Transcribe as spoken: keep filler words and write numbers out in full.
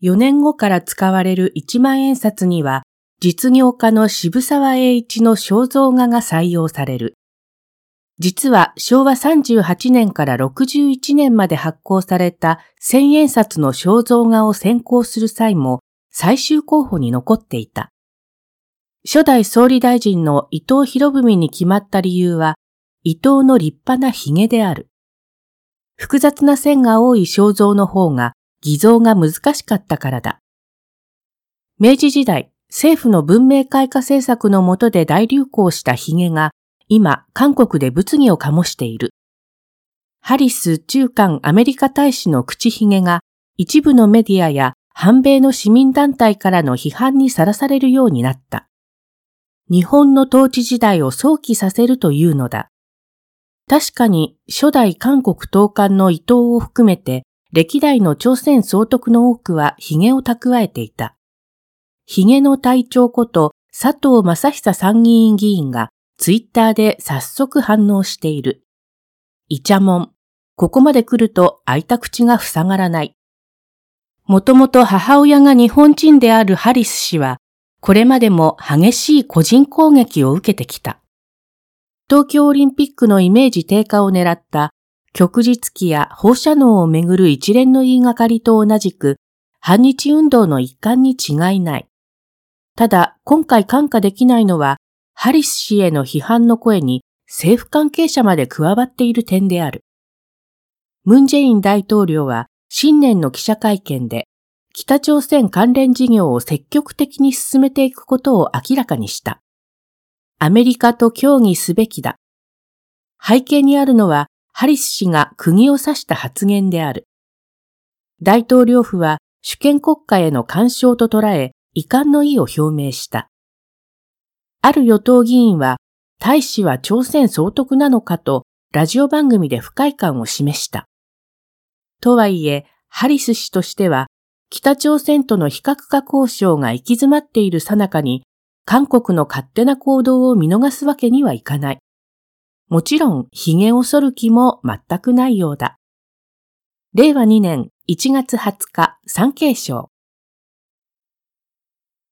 よねんごから使われるいちまんえん札には、実業家の渋沢栄一の肖像画が採用される。実はしょうわさんじゅうはちねんからろくじゅういちねんまで発行された千円札の肖像画を選考する際も最終候補に残っていた。初代総理大臣の伊藤博文に決まった理由は、伊藤の立派な髭である。複雑な線が多い肖像の方が偽造が難しかったからだ。明治時代、政府の文明開化政策の下で大流行した髭が、今、韓国で物議を醸している。ハリス駐韓アメリカ大使の口髭が、一部のメディアや反米の市民団体からの批判にさらされるようになった。日本の統治時代を想起させるというのだ。確かに初代韓国統監の伊藤を含めて、歴代の朝鮮総督の多くは髭を蓄えていた。髭の隊長こと佐藤正久参議院議員がツイッターで早速反応している。イチャモン。ここまで来ると開いた口が塞がらない。もともと母親が日本人であるハリス氏は、これまでも激しい個人攻撃を受けてきた。東京オリンピックのイメージ低下を狙った旭日旗や放射能をめぐる一連の言いがかりと同じく、反日運動の一環に違いない。ただ、今回看過できないのは、ハリス氏への批判の声に政府関係者まで加わっている点である。ムン・ジェイン大統領は新年の記者会見で、北朝鮮関連事業を積極的に進めていくことを明らかにした。アメリカと協議すべきだ。背景にあるのは、ハリス氏が釘を刺した発言である。大統領府は主権国家への干渉と捉え、遺憾の意を表明した。ある与党議員は、大使は朝鮮総督なのかとラジオ番組で不快感を示した。とはいえ、ハリス氏としては、北朝鮮との非核化交渉が行き詰まっている最中に、韓国の勝手な行動を見逃すわけにはいかない。もちろん、髭を剃る気も全くないようだ。れいわにねんいちがつはつか、産経省。